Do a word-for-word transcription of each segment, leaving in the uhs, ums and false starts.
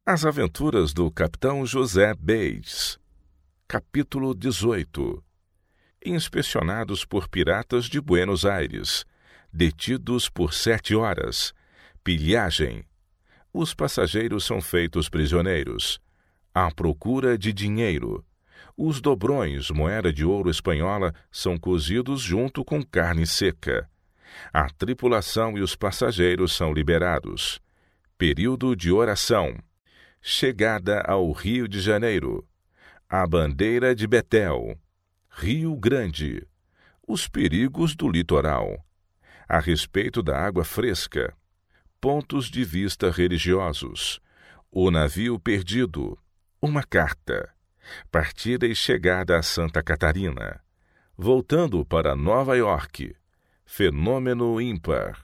As Aventuras do Capitão José Bates. Capítulo dezoito. Inspecionados por piratas de Buenos Aires. Detidos por sete horas. Pilhagem. Os passageiros são feitos prisioneiros. À procura de dinheiro. Os dobrões, moeda de ouro espanhola, são cozidos junto com carne seca. A tripulação e os passageiros são liberados. Período de oração. Chegada ao Rio de Janeiro. A bandeira de Betel. Rio Grande. Os perigos do litoral. A respeito da água fresca. Pontos de vista religiosos. O navio perdido. Uma carta. Partida e chegada a Santa Catarina. Voltando para Nova York. Fenômeno ímpar.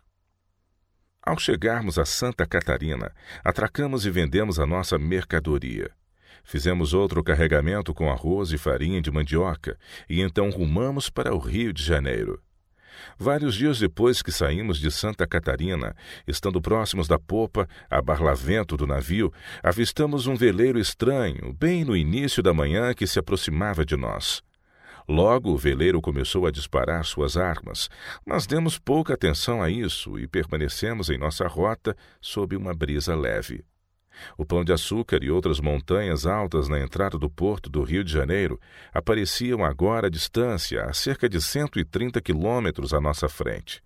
Ao chegarmos a Santa Catarina, atracamos e vendemos a nossa mercadoria. Fizemos outro carregamento com arroz e farinha de mandioca e então rumamos para o Rio de Janeiro. Vários dias depois que saímos de Santa Catarina, estando próximos da popa, a barlavento do navio, avistamos um veleiro estranho, bem no início da manhã, que se aproximava de nós. Logo o veleiro começou a disparar suas armas, mas demos pouca atenção a isso e permanecemos em nossa rota sob uma brisa leve. O Pão de Açúcar e outras montanhas altas na entrada do porto do Rio de Janeiro apareciam agora à distância, a cerca de cento e trinta quilômetros à nossa frente.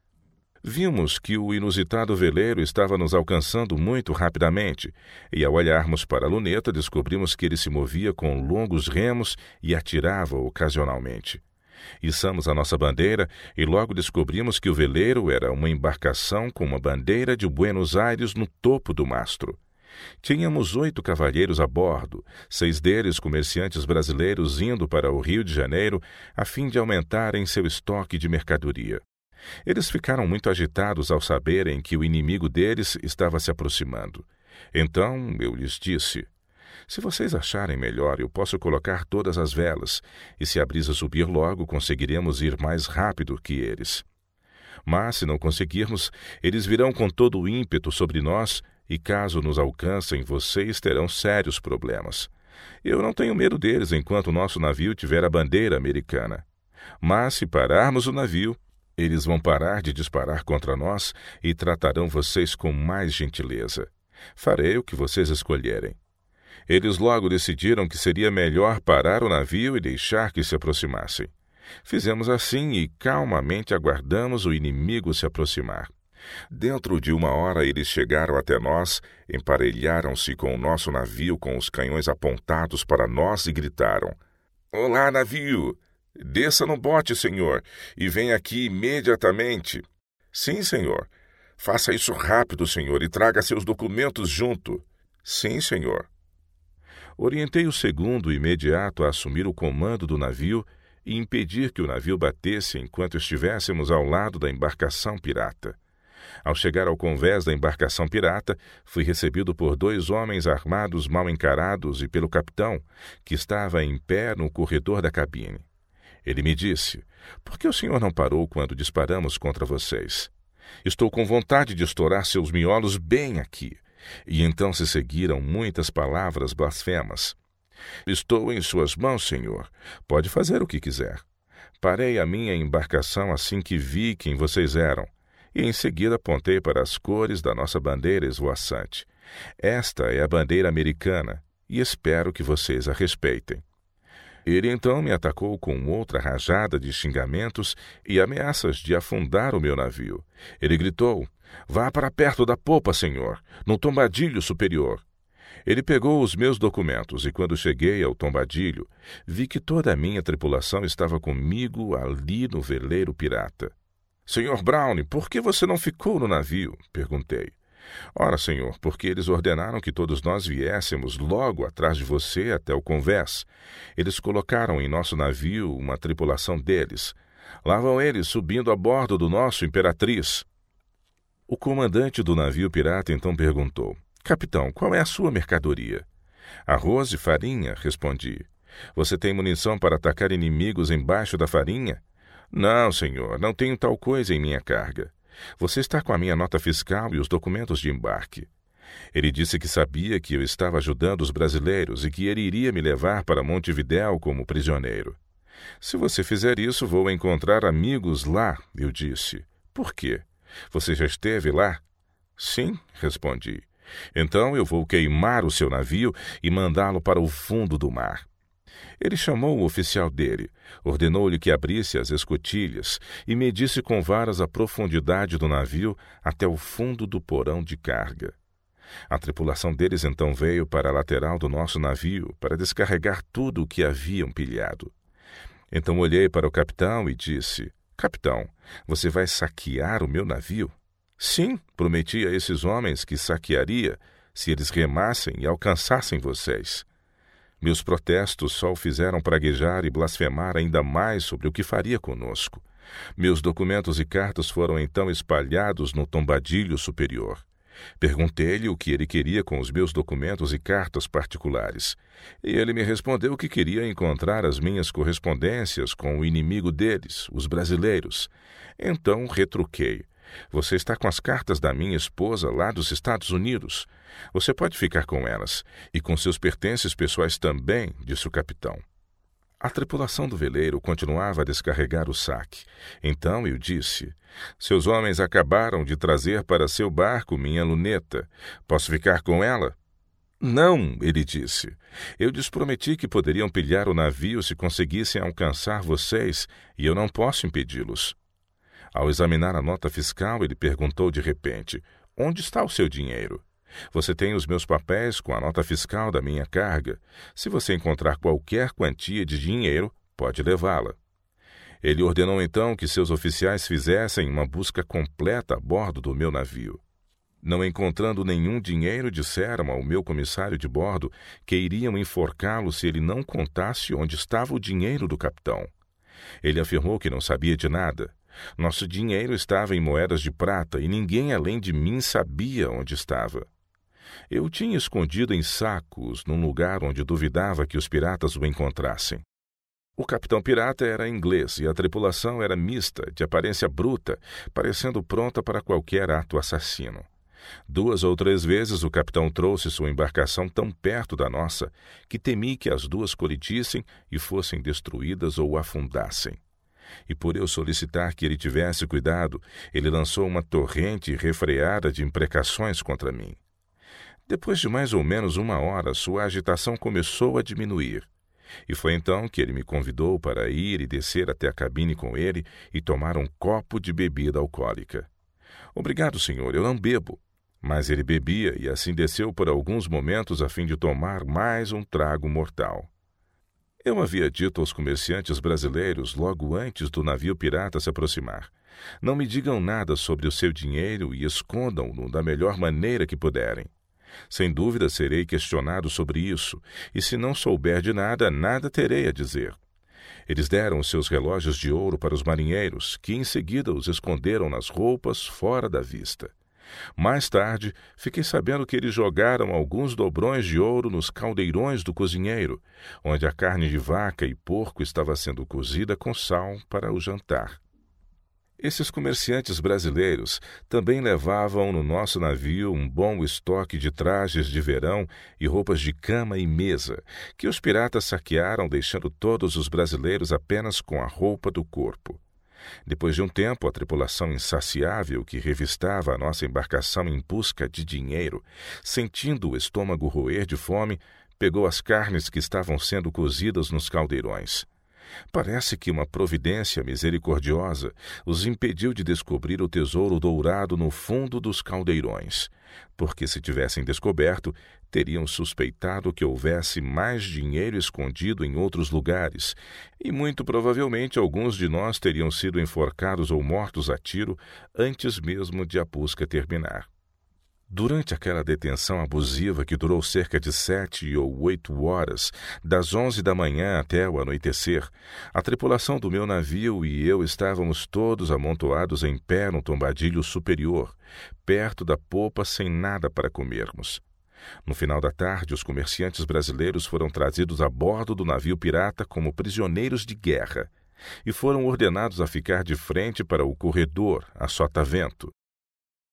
Vimos que o inusitado veleiro estava nos alcançando muito rapidamente, e ao olharmos para a luneta descobrimos que ele se movia com longos remos e atirava ocasionalmente. Içamos a nossa bandeira e logo descobrimos que o veleiro era uma embarcação com uma bandeira de Buenos Aires no topo do mastro. Tínhamos oito cavalheiros a bordo, seis deles comerciantes brasileiros indo para o Rio de Janeiro a fim de aumentarem seu estoque de mercadoria. Eles ficaram muito agitados ao saberem que o inimigo deles estava se aproximando. Então eu lhes disse: se vocês acharem melhor, eu posso colocar todas as velas, e se a brisa subir logo, conseguiremos ir mais rápido que eles. Mas, se não conseguirmos, eles virão com todo o ímpeto sobre nós, e caso nos alcancem, vocês terão sérios problemas. Eu não tenho medo deles enquanto o nosso navio tiver a bandeira americana. Mas, se pararmos o navio, eles vão parar de disparar contra nós e tratarão vocês com mais gentileza. Farei o que vocês escolherem. Eles logo decidiram que seria melhor parar o navio e deixar que se aproximassem. Fizemos assim e calmamente aguardamos o inimigo se aproximar. Dentro de uma hora eles chegaram até nós, emparelharam-se com o nosso navio com os canhões apontados para nós e gritaram: "Olá, navio! Desça no bote, senhor, e venha aqui imediatamente." "Sim, senhor." "Faça isso rápido, senhor, e traga seus documentos junto." "Sim, senhor." Orientei o segundo imediato a assumir o comando do navio e impedir que o navio batesse enquanto estivéssemos ao lado da embarcação pirata. Ao chegar ao convés da embarcação pirata, fui recebido por dois homens armados mal encarados e pelo capitão, que estava em pé no corredor da cabine. Ele me disse: "Por que o senhor não parou quando disparamos contra vocês?" "Estou com vontade de estourar seus miolos bem aqui." E então se seguiram muitas palavras blasfemas. "Estou em suas mãos, senhor. Pode fazer o que quiser." Parei a minha embarcação assim que vi quem vocês eram, e em seguida apontei para as cores da nossa bandeira esvoaçante. "Esta é a bandeira americana, e espero que vocês a respeitem." Ele então me atacou com outra rajada de xingamentos e ameaças de afundar o meu navio. Ele gritou: "Vá para perto da popa, senhor, no tombadilho superior." Ele pegou os meus documentos e, quando cheguei ao tombadilho, vi que toda a minha tripulação estava comigo ali no veleiro pirata. "senhor Brown, por que você não ficou no navio?" perguntei. "Ora, senhor, porque eles ordenaram que todos nós viéssemos logo atrás de você até o convés. Eles colocaram em nosso navio uma tripulação deles. Lá vão eles subindo a bordo do nosso Imperatriz." O comandante do navio pirata então perguntou: "Capitão, qual é a sua mercadoria?" "Arroz e farinha", respondi. "Você tem munição para atacar inimigos embaixo da farinha?" "Não, senhor, não tenho tal coisa em minha carga." "Você está com a minha nota fiscal e os documentos de embarque." Ele disse que sabia que eu estava ajudando os brasileiros e que ele iria me levar para Montevidéu como prisioneiro. Se você fizer isso, vou encontrar amigos lá, eu disse. Por quê? Você já esteve lá? Sim, respondi. Então eu vou queimar o seu navio e mandá-lo para o fundo do mar. Ele chamou o oficial dele, ordenou-lhe que abrisse as escotilhas e medisse com varas a profundidade do navio até o fundo do porão de carga. A tripulação deles então veio para a lateral do nosso navio para descarregar tudo o que haviam pilhado. Então olhei para o capitão e disse: Capitão, você vai saquear o meu navio? Sim, prometi a esses homens que saquearia se eles remassem e alcançassem vocês. Meus protestos só o fizeram praguejar e blasfemar ainda mais sobre o que faria conosco. Meus documentos e cartas foram então espalhados no tombadilho superior. Perguntei-lhe o que ele queria com os meus documentos e cartas particulares. E ele me respondeu que queria encontrar as minhas correspondências com o inimigo deles, os brasileiros. Então retruquei. Você está com as cartas da minha esposa lá dos Estados Unidos. Você pode ficar com elas, e com seus pertences pessoais também, disse o capitão. A tripulação do veleiro continuava a descarregar o saque. Então eu disse: Seus homens acabaram de trazer para seu barco minha luneta. Posso ficar com ela? Não, ele disse. Eu lhes prometi que poderiam pilhar o navio se conseguissem alcançar vocês, e eu não posso impedi-los. Ao examinar a nota fiscal, ele perguntou de repente: Onde está o seu dinheiro? Você tem os meus papéis com a nota fiscal da minha carga. Se você encontrar qualquer quantia de dinheiro, pode levá-la. Ele ordenou então que seus oficiais fizessem uma busca completa a bordo do meu navio. Não encontrando nenhum dinheiro, disseram ao meu comissário de bordo que iriam enforcá-lo se ele não contasse onde estava o dinheiro do capitão. Ele afirmou que não sabia de nada. Nosso dinheiro estava em moedas de prata e ninguém além de mim sabia onde estava. Eu o tinha escondido em sacos num lugar onde duvidava que os piratas o encontrassem. O capitão pirata era inglês e a tripulação era mista, de aparência bruta, parecendo pronta para qualquer ato assassino. Duas ou três vezes o capitão trouxe sua embarcação tão perto da nossa que temi que as duas colidissem e fossem destruídas ou afundassem. E por eu solicitar que ele tivesse cuidado, ele lançou uma torrente refreada de imprecações contra mim. Depois de mais ou menos uma hora, sua agitação começou a diminuir. E foi então que ele me convidou para ir e descer até a cabine com ele e tomar um copo de bebida alcoólica. Obrigado, senhor, eu não bebo. Mas ele bebia e assim desceu por alguns momentos a fim de tomar mais um trago mortal. Eu havia dito aos comerciantes brasileiros logo antes do navio pirata se aproximar: Não me digam nada sobre o seu dinheiro e escondam-no da melhor maneira que puderem. Sem dúvida serei questionado sobre isso, e se não souber de nada, nada terei a dizer. Eles deram os seus relógios de ouro para os marinheiros, que em seguida os esconderam nas roupas fora da vista. Mais tarde, fiquei sabendo que eles jogaram alguns dobrões de ouro nos caldeirões do cozinheiro, onde a carne de vaca e porco estava sendo cozida com sal para o jantar. Esses comerciantes brasileiros também levavam no nosso navio um bom estoque de trajes de verão e roupas de cama e mesa, que os piratas saquearam, deixando todos os brasileiros apenas com a roupa do corpo. Depois de um tempo, a tripulação insaciável que revistava a nossa embarcação em busca de dinheiro, sentindo o estômago roer de fome, pegou as carnes que estavam sendo cozidas nos caldeirões. Parece que uma providência misericordiosa os impediu de descobrir o tesouro dourado no fundo dos caldeirões, porque se tivessem descoberto, teriam suspeitado que houvesse mais dinheiro escondido em outros lugares, e muito provavelmente alguns de nós teriam sido enforcados ou mortos a tiro antes mesmo de a busca terminar. Durante aquela detenção abusiva que durou cerca de sete ou oito horas, das onze da manhã até o anoitecer, a tripulação do meu navio e eu estávamos todos amontoados em pé no tombadilho superior, perto da popa sem nada para comermos. No final da tarde, os comerciantes brasileiros foram trazidos a bordo do navio pirata como prisioneiros de guerra e foram ordenados a ficar de frente para o corredor, a sotavento.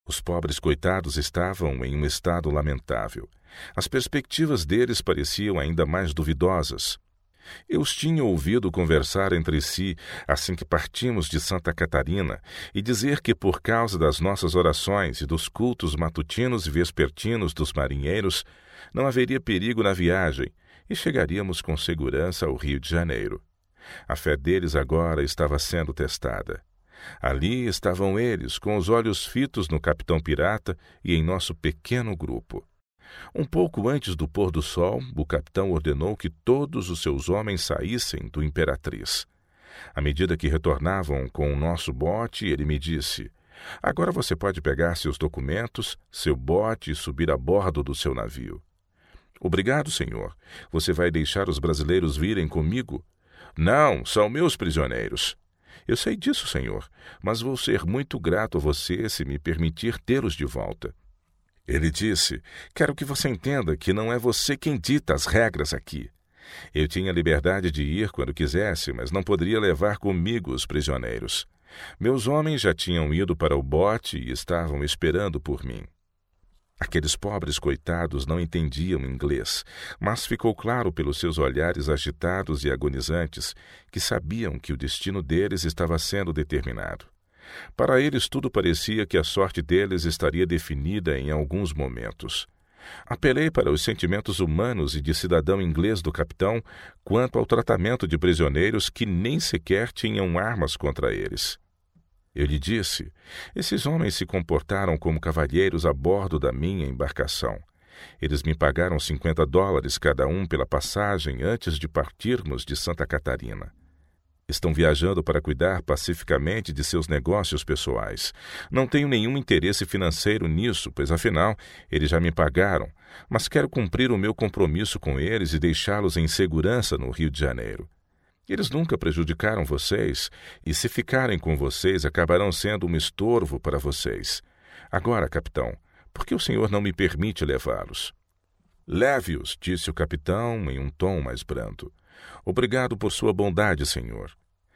Os pobres coitados estavam em um estado lamentável. As perspectivas deles pareciam ainda mais duvidosas. Eu os tinha ouvido conversar entre si assim que partimos de Santa Catarina e dizer que, por causa das nossas orações e dos cultos matutinos e vespertinos dos marinheiros, não haveria perigo na viagem e chegaríamos com segurança ao Rio de Janeiro. A fé deles agora estava sendo testada. Ali estavam eles, com os olhos fitos no capitão pirata e em nosso pequeno grupo. Um pouco antes do pôr do sol, o capitão ordenou que todos os seus homens saíssem do Imperatriz. À medida que retornavam com o nosso bote, ele me disse: "Agora você pode pegar seus documentos, seu bote e subir a bordo do seu navio." "Obrigado, senhor. Você vai deixar os brasileiros virem comigo?" "Não, são meus prisioneiros." "Eu sei disso, senhor, mas vou ser muito grato a você se me permitir tê-los de volta." Ele disse: "Quero que você entenda que não é você quem dita as regras aqui. Eu tinha liberdade de ir quando quisesse, mas não poderia levar comigo os prisioneiros. Meus homens já tinham ido para o bote e estavam esperando por mim." Aqueles pobres coitados não entendiam inglês, mas ficou claro pelos seus olhares agitados e agonizantes que sabiam que o destino deles estava sendo determinado. Para eles tudo parecia que a sorte deles estaria definida em alguns momentos. Apelei para os sentimentos humanos e de cidadão inglês do capitão quanto ao tratamento de prisioneiros que nem sequer tinham armas contra eles. Eu lhe disse: "Esses homens se comportaram como cavalheiros a bordo da minha embarcação. Eles me pagaram cinquenta dólares cada um pela passagem antes de partirmos de Santa Catarina. Estão viajando para cuidar pacificamente de seus negócios pessoais. Não tenho nenhum interesse financeiro nisso, pois afinal eles já me pagaram, mas quero cumprir o meu compromisso com eles e deixá-los em segurança no Rio de Janeiro. Eles nunca prejudicaram vocês, e se ficarem com vocês acabarão sendo um estorvo para vocês. Agora, capitão, por que o senhor não me permite levá-los?" "Leve-os", disse o capitão em um tom mais brando. "Obrigado por sua bondade, senhor."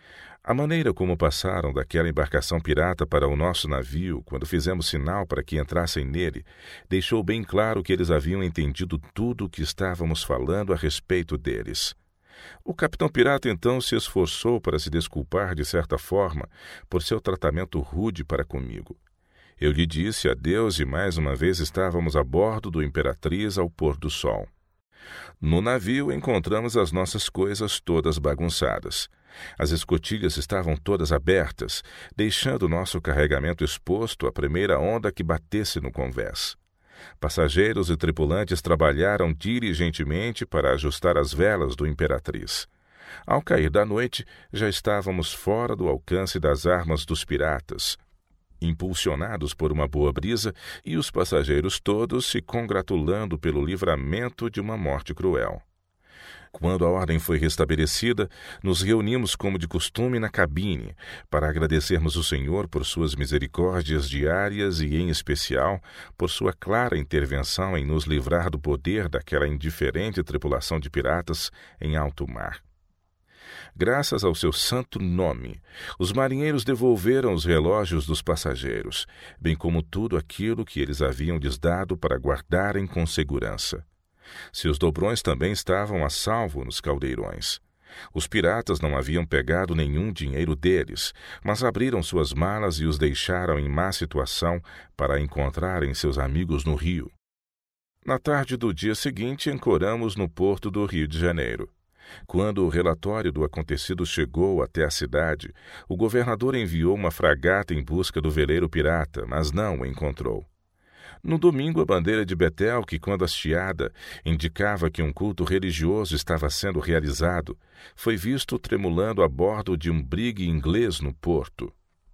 A maneira como passaram daquela embarcação pirata para o nosso navio, quando fizemos sinal para que entrassem nele, deixou bem claro que eles haviam entendido tudo o que estávamos falando a respeito deles. O capitão pirata então se esforçou para se desculpar de certa forma por seu tratamento rude para comigo. Eu lhe disse adeus e mais uma vez estávamos a bordo do Imperatriz ao pôr do sol. No navio encontramos as nossas coisas todas bagunçadas. As escotilhas estavam todas abertas, deixando nosso carregamento exposto à primeira onda que batesse no convés. Passageiros e tripulantes trabalharam diligentemente para ajustar as velas do Imperatriz. Ao cair da noite, já estávamos fora do alcance das armas dos piratas, impulsionados por uma boa brisa, e os passageiros todos se congratulando pelo livramento de uma morte cruel. Quando a ordem foi restabelecida, nos reunimos como de costume na cabine, para agradecermos o Senhor por suas misericórdias diárias e, em especial, por sua clara intervenção em nos livrar do poder daquela indiferente tripulação de piratas em alto mar. Graças ao seu santo nome, os marinheiros devolveram os relógios dos passageiros, bem como tudo aquilo que eles haviam lhes dado para guardarem com segurança. Seus dobrões também estavam a salvo nos caldeirões. Os piratas não haviam pegado nenhum dinheiro deles, mas abriram suas malas e os deixaram em má situação para encontrarem seus amigos no rio. Na tarde do dia seguinte, ancoramos no porto do Rio de Janeiro. Quando o relatório do acontecido chegou até a cidade, o governador enviou uma fragata em busca do veleiro pirata, mas não o encontrou. No domingo, a bandeira de Betel, que quando hasteada indicava que um culto religioso estava sendo realizado, foi visto tremulando a bordo de um brigue inglês no porto.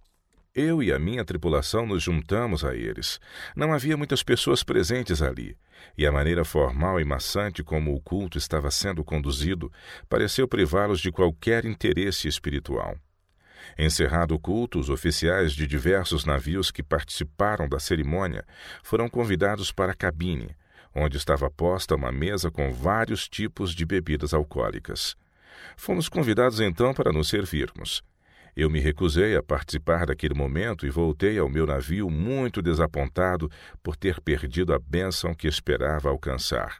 Eu e a minha tripulação nos juntamos a eles. Não havia muitas pessoas presentes ali, e a maneira formal e maçante como o culto estava sendo conduzido pareceu privá-los de qualquer interesse espiritual. Encerrado o culto, os oficiais de diversos navios que participaram da cerimônia foram convidados para a cabine, onde estava posta uma mesa com vários tipos de bebidas alcoólicas. Fomos convidados então para nos servirmos. Eu me recusei a participar daquele momento e voltei ao meu navio muito desapontado por ter perdido a bênção que esperava alcançar.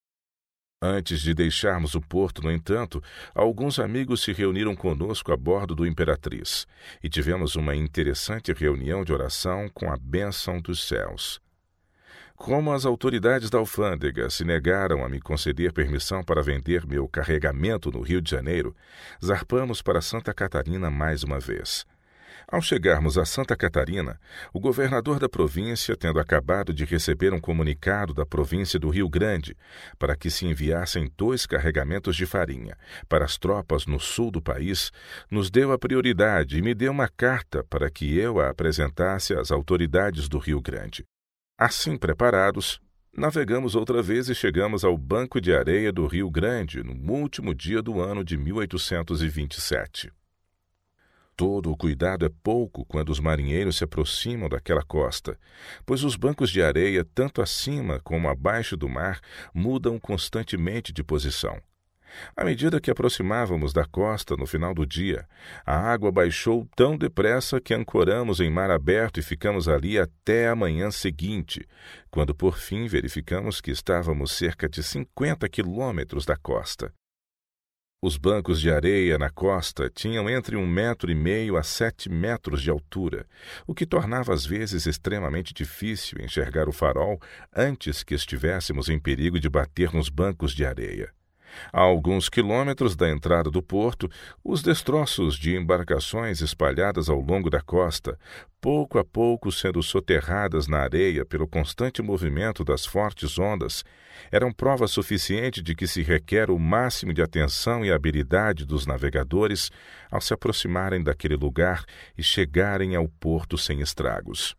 Antes de deixarmos o porto, no entanto, alguns amigos se reuniram conosco a bordo do Imperatriz e tivemos uma interessante reunião de oração com a bênção dos céus. Como as autoridades da alfândega se negaram a me conceder permissão para vender meu carregamento no Rio de Janeiro, zarpamos para Santa Catarina mais uma vez. Ao chegarmos a Santa Catarina, o governador da província, tendo acabado de receber um comunicado da província do Rio Grande para que se enviassem dois carregamentos de farinha para as tropas no sul do país, nos deu a prioridade e me deu uma carta para que eu a apresentasse às autoridades do Rio Grande. Assim preparados, navegamos outra vez e chegamos ao Banco de Areia do Rio Grande no último dia do ano de mil oitocentos e vinte e sete. Todo o cuidado é pouco quando os marinheiros se aproximam daquela costa, pois os bancos de areia, tanto acima como abaixo do mar, mudam constantemente de posição. À medida que aproximávamos da costa no final do dia, a água baixou tão depressa que ancoramos em mar aberto e ficamos ali até a manhã seguinte, quando por fim verificamos que estávamos cerca de cinquenta quilômetros da costa. Os bancos de areia na costa tinham entre um metro e meio a sete metros de altura, o que tornava às vezes extremamente difícil enxergar o farol antes que estivéssemos em perigo de bater nos bancos de areia. A alguns quilômetros da entrada do porto, os destroços de embarcações espalhadas ao longo da costa, pouco a pouco sendo soterradas na areia pelo constante movimento das fortes ondas, eram prova suficiente de que se requer o máximo de atenção e habilidade dos navegadores ao se aproximarem daquele lugar e chegarem ao porto sem estragos.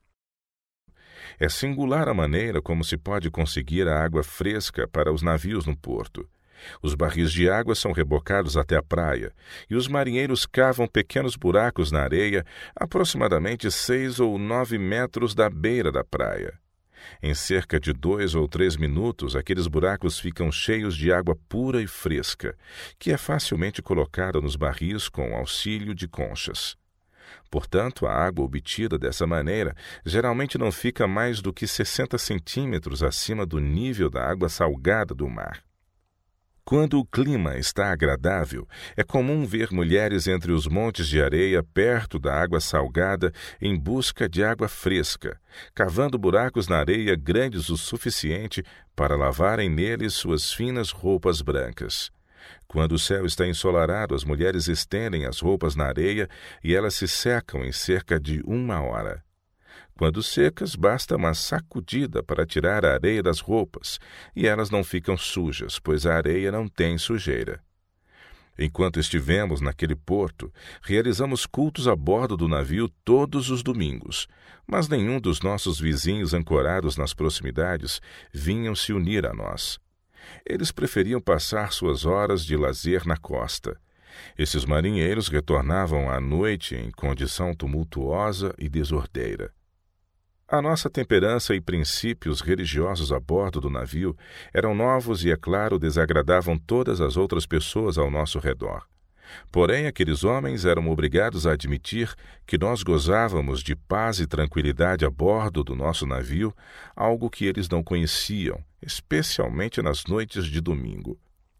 É singular a maneira como se pode conseguir a água fresca para os navios no porto. Os barris de água são rebocados até a praia, e os marinheiros cavam pequenos buracos na areia, aproximadamente seis ou nove metros da beira da praia. Em cerca de dois ou três minutos, aqueles buracos ficam cheios de água pura e fresca, que é facilmente colocada nos barris com auxílio de conchas. Portanto, a água obtida dessa maneira geralmente não fica mais do que sessenta centímetros acima do nível da água salgada do mar. Quando o clima está agradável, é comum ver mulheres entre os montes de areia perto da água salgada em busca de água fresca, cavando buracos na areia grandes o suficiente para lavarem neles suas finas roupas brancas. Quando o céu está ensolarado, as mulheres estendem as roupas na areia e elas se secam em cerca de uma hora. Quando secas, basta uma sacudida para tirar a areia das roupas, e elas não ficam sujas, pois a areia não tem sujeira. Enquanto estivemos naquele porto, realizamos cultos a bordo do navio todos os domingos, mas nenhum dos nossos vizinhos ancorados nas proximidades vinham se unir a nós. Eles preferiam passar suas horas de lazer na costa. Esses marinheiros retornavam à noite em condição tumultuosa e desordeira. A nossa temperança e princípios religiosos a bordo do navio eram novos e, é claro, desagradavam todas as outras pessoas ao nosso redor. Porém, aqueles homens eram obrigados a admitir que nós gozávamos de paz e tranquilidade a bordo do nosso navio, algo que eles não conheciam, especialmente nas noites de domingo.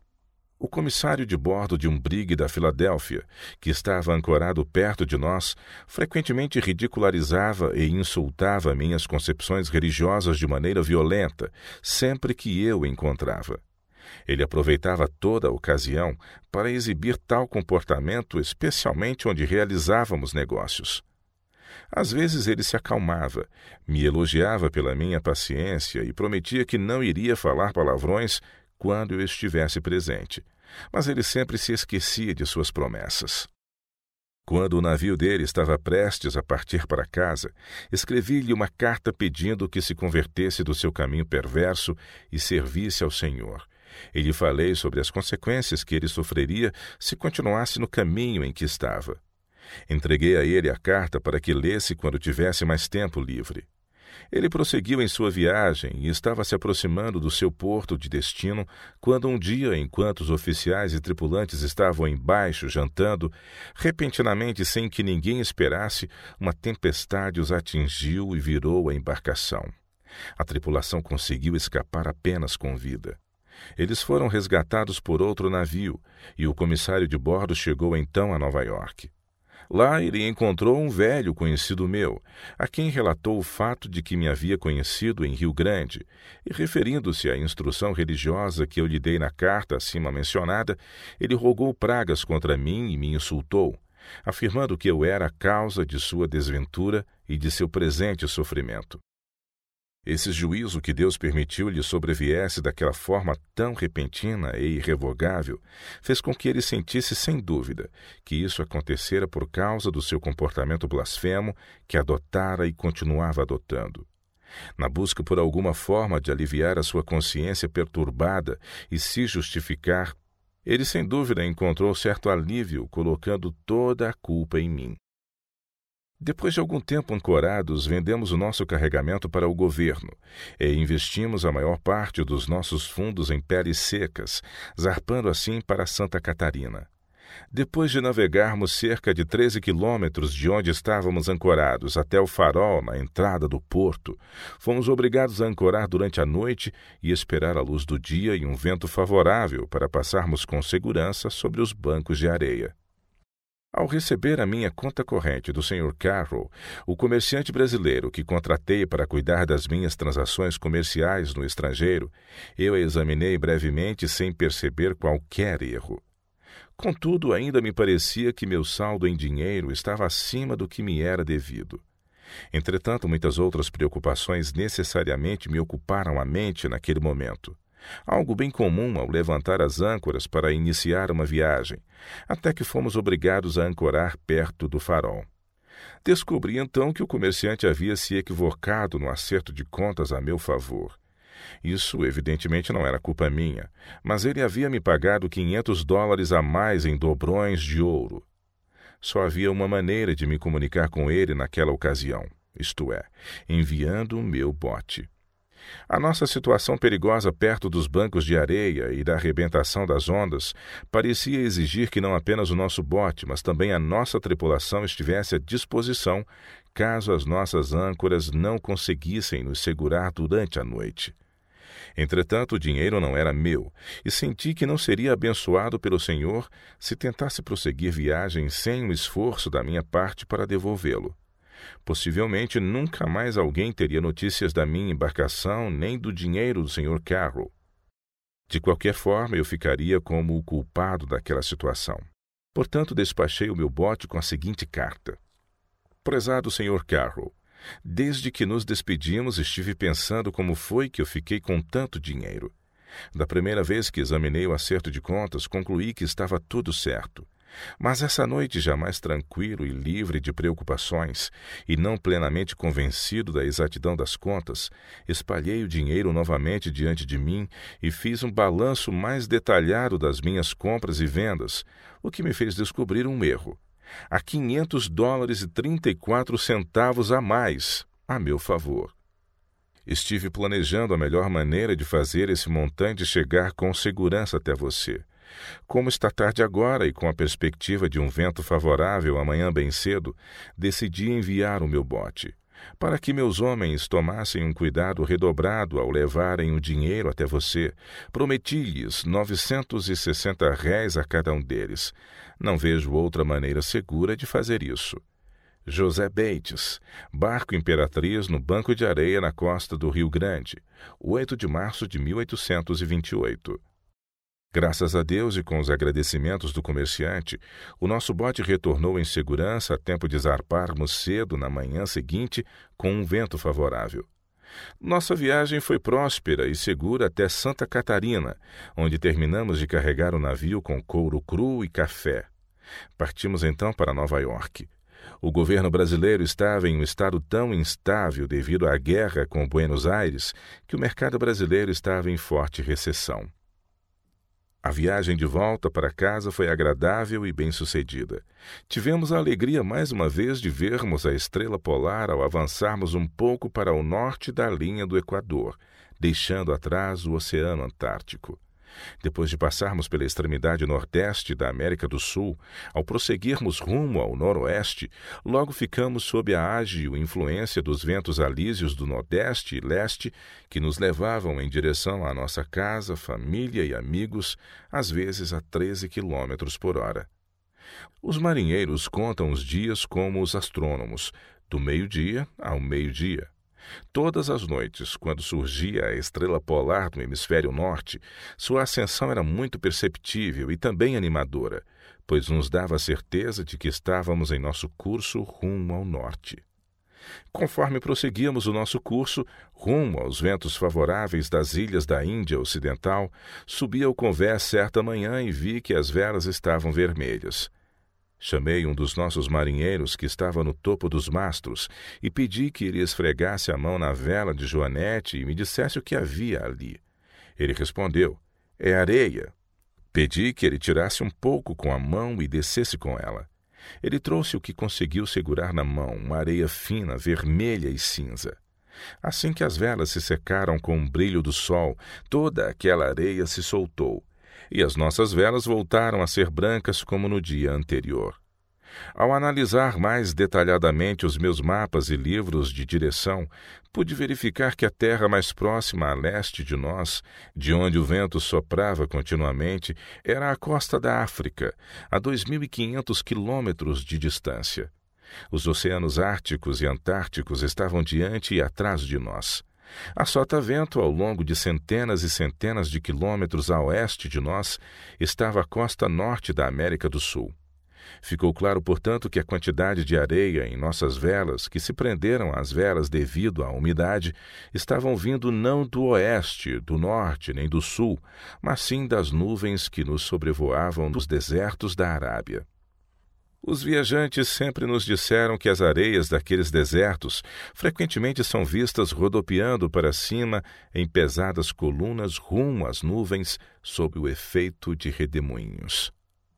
O comissário de bordo de um brigue da Filadélfia, que estava ancorado perto de nós, frequentemente ridicularizava e insultava minhas concepções religiosas de maneira violenta, sempre que eu o encontrava. Ele aproveitava toda a ocasião para exibir tal comportamento, especialmente onde realizávamos negócios. Às vezes ele se acalmava, me elogiava pela minha paciência e prometia que não iria falar palavrões quando eu estivesse presente, mas ele sempre se esquecia de suas promessas. Quando o navio dele estava prestes a partir para casa, escrevi-lhe uma carta pedindo que se convertesse do seu caminho perverso e servisse ao Senhor. E lhe falei sobre as consequências que ele sofreria se continuasse no caminho em que estava. Entreguei a ele a carta para que lesse quando tivesse mais tempo livre. Ele prosseguiu em sua viagem e estava se aproximando do seu porto de destino quando um dia, enquanto os oficiais e tripulantes estavam embaixo jantando, repentinamente, sem que ninguém esperasse, uma tempestade os atingiu e virou a embarcação. A tripulação conseguiu escapar apenas com vida. Eles foram resgatados por outro navio e o comissário de bordo chegou então a Nova York. Lá ele encontrou um velho conhecido meu, a quem relatou o fato de que me havia conhecido em Rio Grande, e referindo-se à instrução religiosa que eu lhe dei na carta acima mencionada, ele rogou pragas contra mim e me insultou, afirmando que eu era a causa de sua desventura e de seu presente sofrimento. Esse juízo que Deus permitiu lhe sobreviesse daquela forma tão repentina e irrevogável fez com que ele sentisse sem dúvida que isso acontecera por causa do seu comportamento blasfemo que adotara e continuava adotando. Na busca por alguma forma de aliviar a sua consciência perturbada e se justificar, ele sem dúvida encontrou certo alívio colocando toda a culpa em mim. Depois de algum tempo ancorados, vendemos o nosso carregamento para o governo e investimos a maior parte dos nossos fundos em peles secas, zarpando assim para Santa Catarina. Depois de navegarmos cerca de treze quilômetros de onde estávamos ancorados até o farol na entrada do porto, fomos obrigados a ancorar durante a noite e esperar a luz do dia e um vento favorável para passarmos com segurança sobre os bancos de areia. Ao receber a minha conta corrente do senhor Carroll, o comerciante brasileiro que contratei para cuidar das minhas transações comerciais no estrangeiro, eu a examinei brevemente sem perceber qualquer erro. Contudo, ainda me parecia que meu saldo em dinheiro estava acima do que me era devido. Entretanto, muitas outras preocupações necessariamente me ocuparam a mente naquele momento. Algo bem comum ao levantar as âncoras para iniciar uma viagem, até que fomos obrigados a ancorar perto do farol. Descobri então que o comerciante havia se equivocado no acerto de contas a meu favor. Isso evidentemente não era culpa minha, mas ele havia me pagado quinhentos dólares a mais em dobrões de ouro. Só havia uma maneira de me comunicar com ele naquela ocasião, isto é, enviando o meu bote. A nossa situação perigosa perto dos bancos de areia e da arrebentação das ondas parecia exigir que não apenas o nosso bote, mas também a nossa tripulação estivesse à disposição caso as nossas âncoras não conseguissem nos segurar durante a noite. Entretanto, o dinheiro não era meu, e senti que não seria abençoado pelo Senhor se tentasse prosseguir viagem sem um esforço da minha parte para devolvê-lo. Possivelmente nunca mais alguém teria notícias da minha embarcação nem do dinheiro do senhor Carroll. De qualquer forma, eu ficaria como o culpado daquela situação. Portanto, despachei o meu bote com a seguinte carta. Prezado senhor Carroll, desde que nos despedimos estive pensando como foi que eu fiquei com tanto dinheiro. Da primeira vez que examinei o acerto de contas, concluí que estava tudo certo. Mas essa noite, já mais tranquilo e livre de preocupações, e não plenamente convencido da exatidão das contas, espalhei o dinheiro novamente diante de mim e fiz um balanço mais detalhado das minhas compras e vendas, o que me fez descobrir um erro. Há quinhentos dólares e trinta e quatro centavos a mais a meu favor. Estive planejando a melhor maneira de fazer esse montante chegar com segurança até você. Como está tarde agora e com a perspectiva de um vento favorável amanhã bem cedo, decidi enviar o meu bote. Para que meus homens tomassem um cuidado redobrado ao levarem o dinheiro até você, prometi-lhes novecentos e sessenta réis a cada um deles. Não vejo outra maneira segura de fazer isso. José Bates, barco Imperatriz no banco de areia na costa do Rio Grande, oito de março de mil oitocentos e vinte e oito. Graças a Deus e com os agradecimentos do comerciante, o nosso bote retornou em segurança a tempo de zarparmos cedo na manhã seguinte com um vento favorável. Nossa viagem foi próspera e segura até Santa Catarina, onde terminamos de carregar o navio com couro cru e café. Partimos então para Nova York. O governo brasileiro estava em um estado tão instável devido à guerra com Buenos Aires que o mercado brasileiro estava em forte recessão. A viagem de volta para casa foi agradável e bem-sucedida. Tivemos a alegria mais uma vez de vermos a estrela polar ao avançarmos um pouco para o norte da linha do Equador, deixando atrás o Oceano Antártico. Depois de passarmos pela extremidade nordeste da América do Sul, ao prosseguirmos rumo ao noroeste, logo ficamos sob a ágil influência dos ventos alísios do nordeste e leste que nos levavam em direção à nossa casa, família e amigos, às vezes a treze quilômetros por hora. Os marinheiros contam os dias como os astrônomos, do meio-dia ao meio-dia. Todas as noites, quando surgia a estrela polar do hemisfério norte, sua ascensão era muito perceptível e também animadora, pois nos dava a certeza de que estávamos em nosso curso rumo ao norte. Conforme prosseguíamos o nosso curso, rumo aos ventos favoráveis das ilhas da Índia Ocidental, subi ao convés certa manhã e vi que as velas estavam vermelhas. Chamei um dos nossos marinheiros que estava no topo dos mastros e pedi que ele esfregasse a mão na vela de Joanete e me dissesse o que havia ali. Ele respondeu: "É areia." Pedi que ele tirasse um pouco com a mão e descesse com ela. Ele trouxe o que conseguiu segurar na mão, uma areia fina, vermelha e cinza. Assim que as velas se secaram com o brilho do sol, toda aquela areia se soltou, e as nossas velas voltaram a ser brancas como no dia anterior. Ao analisar mais detalhadamente os meus mapas e livros de direção, pude verificar que a terra mais próxima a leste de nós, de onde o vento soprava continuamente, era a costa da África, a dois mil e quinhentos quilômetros de distância. Os oceanos árticos e antárticos estavam diante e atrás de nós. A sotavento, ao longo de centenas e centenas de quilômetros a oeste de nós, estava a costa norte da América do Sul. Ficou claro, portanto, que a quantidade de areia em nossas velas, que se prenderam às velas devido à umidade, estavam vindo não do oeste, do norte nem do sul, mas sim das nuvens que nos sobrevoavam nos desertos da Arábia. Os viajantes sempre nos disseram que as areias daqueles desertos frequentemente são vistas rodopiando para cima em pesadas colunas rumo às nuvens sob o efeito de redemoinhos.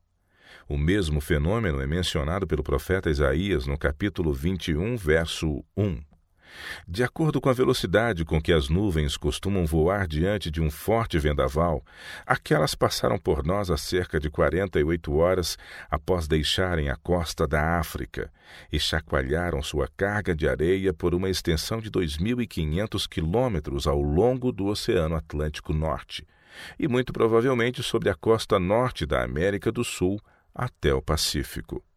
O mesmo fenômeno é mencionado pelo profeta Isaías no capítulo vinte e um, verso um. De acordo com a velocidade com que as nuvens costumam voar diante de um forte vendaval, aquelas passaram por nós há cerca de quarenta e oito horas após deixarem a costa da África e chacoalharam sua carga de areia por uma extensão de dois mil e quinhentos quilômetros ao longo do Oceano Atlântico Norte e muito provavelmente sobre a costa norte da América do Sul até o Pacífico.